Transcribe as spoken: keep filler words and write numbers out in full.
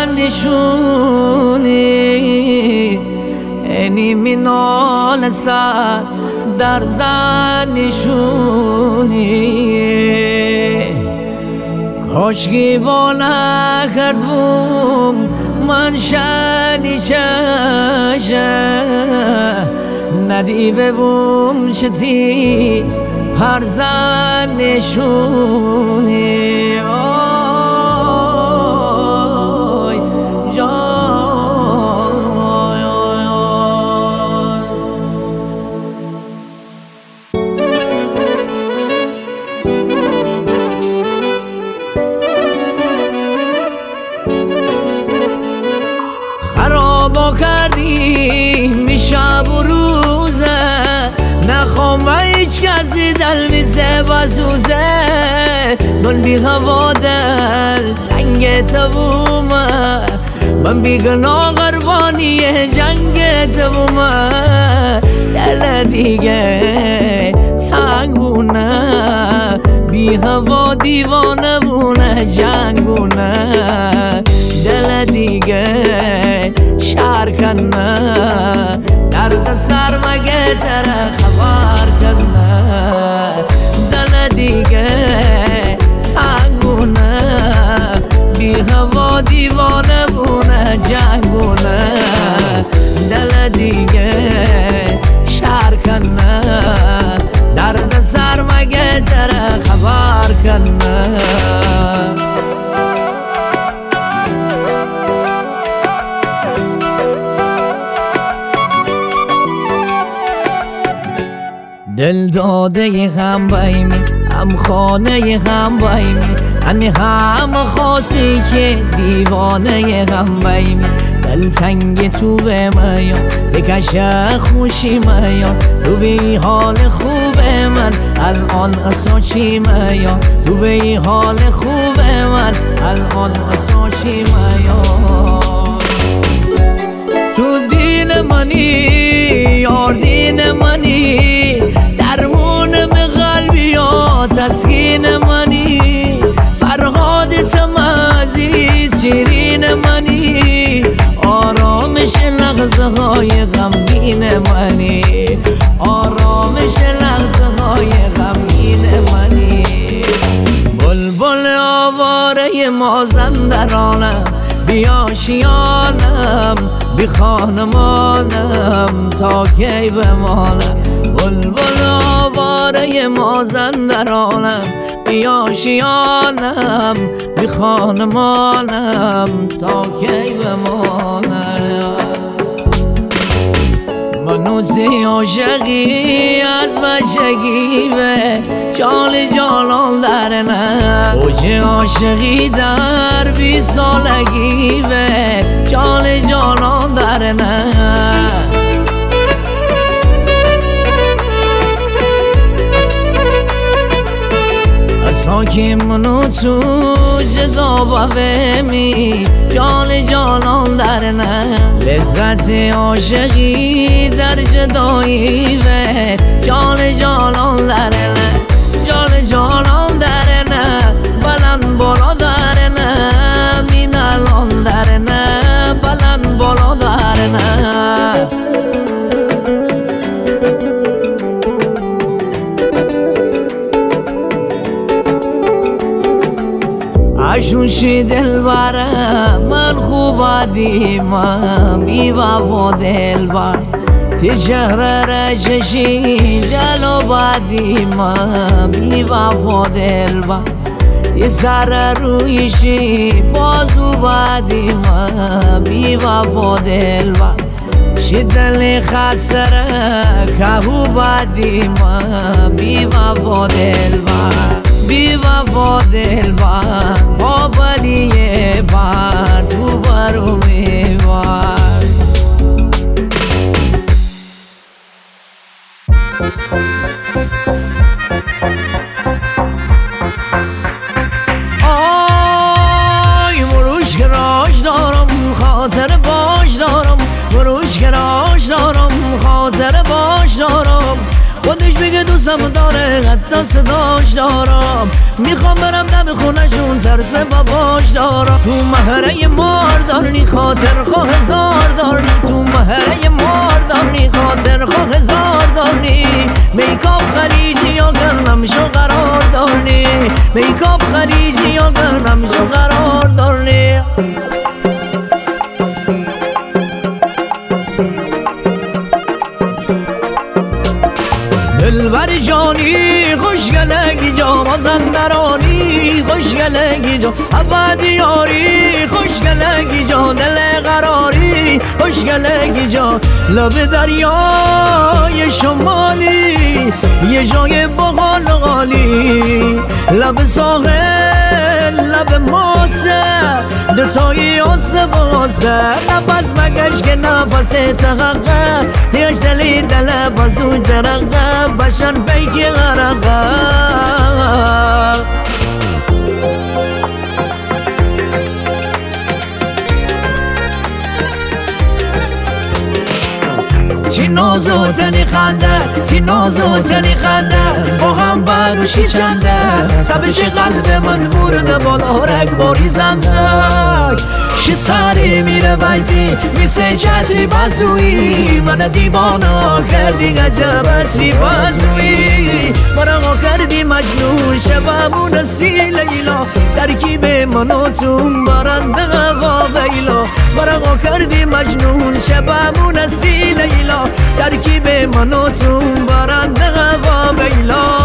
نشونی اینی منال سر در زن نشونی کاش گیوانه کردم من شنی چشه ندیوه بوم چتی هر زن نشونی خرابا کردیم شب و روزه نخوام هیچ کسی دل میسه بسوزه من بی هوا دل تنگ تبومه من بی گناه قربانی جنگ تبومه دل دیگه تنگونه بی هوا دیوانه بونه جنگونه دل دیگه شرکنه درد سر مگه تره خبر کنه دل دیگه تنگونه بی هوا دیوانه بونه جنگونه دل دیگه شرکنه درد سر مگه تره خبر کنه دل داده هم بایمی هم خانه هم بایمی هنی هم خاصی که دیوانه هم بایمی دل تنگ تو به میا بکش خوشی میا تو به حال خوب من الان اصلا چی میا تو به حال خوب من الان اصلا چی میا تو دین منی یار دین منی درمونم قلبی یا تسکین منی فرهادتم عزیز شیرین منی آرامش لحظه های غمگین منی آرامش لحظه های غمگین منی بلبل آواره مازندرانم بیا شیانم بی خانمانم تا کی بمانم بلبل آواره مازندرانم بیا شیانم بی خانمانم تا کی بمانم منوزی عاشقی از بچگی به جال جانان در نه اوج عاشقی در بی سالگی به جال جانان در نه ساکی منو تو جدا بفهمی جان جانان در نه لذت عاشقی در جدایی و جان جانان در نه جان جانان در نه بلند بالا در نه مین الان در نه بلند بالا در نه اشوشی دل بره من خوب دیمم بی وفا دل بر تی شهر رششی جلو بدیمم بی وفا دل بر تی سر رویشی بازو بدیمم بی وفا دل بر شی دل خسره کهو بدیمم بی وفا دل بر بی وفا دل بر با بلیه بر تو برو میبر آی مروش گراش دارم خاطر باش دارم مروش گراش دارم خاطر باش دارم خودش بگه دوستم داره حتی صداش دارم میخوام برم دم خونشون ترس باباش دارم تو مهره ماردارنی خاطر خواه هزار دارنی تو مهره ماردارنی خاطر خواه هزار دارنی میکاب خریدی یا گرنم شو قرار دارنی میکاب خریدی یا گرنم شو قرار دارنی دلبر جانی خوشگلگی جا مازندرانی خوشگلگی جا عبد یاری خوشگلگی جا دل قراری خوشگلگی جا لب دریای شمالی یه جای بغال غالی لب ساحل لب ماسه دتایی آسه باسه نفس بگش که نفس تغقه دیش دلی دل بازو جرقه بشن بیکی غرقه چی نازو تنی خنده چی نازو تنی خنده با هم بروشی چنده تبش قلب من برده بالا رگباری زندک شی سری میره بیتی میسه چتری بازویی من دیوانا کردی گجبشی بازویی مرا کردی مجنون شبمون سی لیلا ترکیب منو تون برنده غوا بیلا مرا کردی مجنون شبمون سی لیلا ترکیب منو تون برنده غوا بیلا